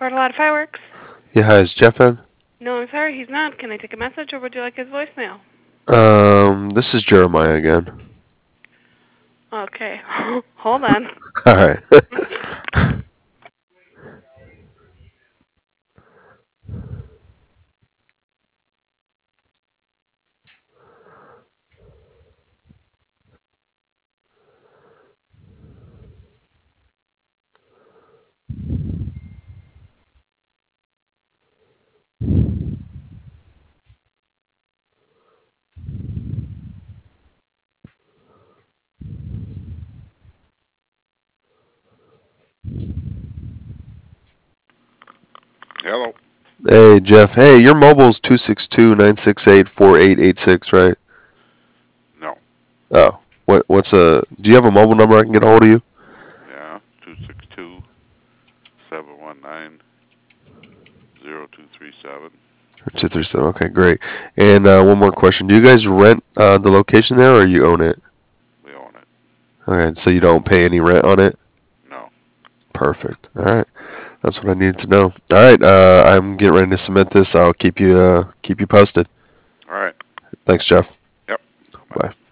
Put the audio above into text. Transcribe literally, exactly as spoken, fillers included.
Fort a lot of fireworks. Yeah, hi, is Jeff in? No, I'm sorry, he's not. Can I take a message, or would you like his voicemail? Um, this is Jeremiah again. Okay, hold on. All right. Hello. Hey, Jeff. Hey, your mobile's two six two, nine six eight, four eight eight six, right? No. Oh. What what's a do you have a mobile number I can get a hold of you? Yeah. Two six two seven one nine zero two three seven. two three seven. Okay, great. And uh, one more question. Do you guys rent uh, the location there or you own it? We own it. Okay, so you don't pay any rent on it? No. Perfect. All right. That's what I needed to know. All right, uh, I'm getting ready to submit this. I'll keep you uh, keep you posted. All right. Thanks, Jeff. Yep. Bye. Bye.